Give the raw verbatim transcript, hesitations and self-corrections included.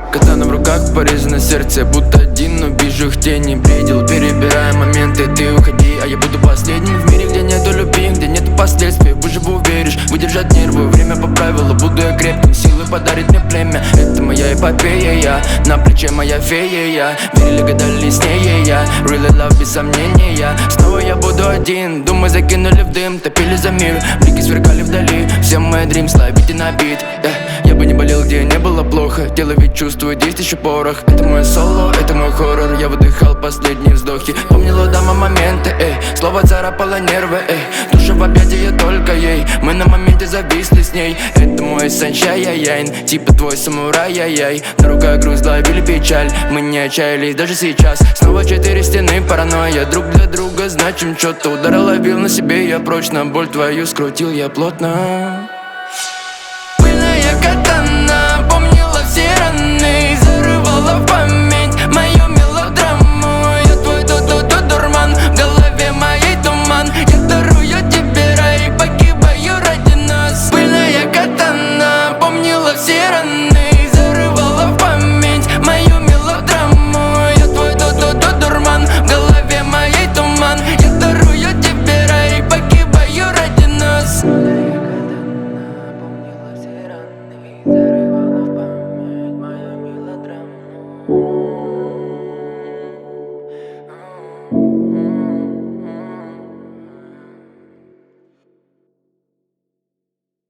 Катана в руках, порезано сердце, будто один, но вижу их тени. Предел, перебирая моменты, ты уходи, а я буду последним в мире, где нету любви, где нету последствий. Выживу, веришь, выдержать нервы, время по правилу, буду я крепким, силы подарит мне племя. Это моя эпопея, я, на плече моя фея, я. Верили, гадали, с ней я, really love без сомнения. Снова я буду один, думы закинули в дым, топили за мир, блики сверкали вдали. Все мои dreams, ловите на бит, yeah. Я бы не болел, где не было плохо, тело ведь чувствует, есть еще порох. Это мой соло, это мой хоррор, я выдыхал последние вздохи. Помнила дама моменты, эй, слово царапало нервы, эй. Душа в объятия только ей, мы на моменте зависли с ней. Это мой санчай, яйн, типа твой самурай, яй. На руках груз, ловили печаль, мы не отчаялись даже сейчас. Снова четыре стены, паранойя, друг для друга значим что-то. Удара ловил на себе я прочно, боль твою скрутил я плотно. Пыльная катана помнила все раны, зарывала в память мою мелодраму. Я твой ду-ду-ду дурман, в голове моей туман. Я дарую тебе рай, погибаю ради нас. Пыльная катана помнила все раны.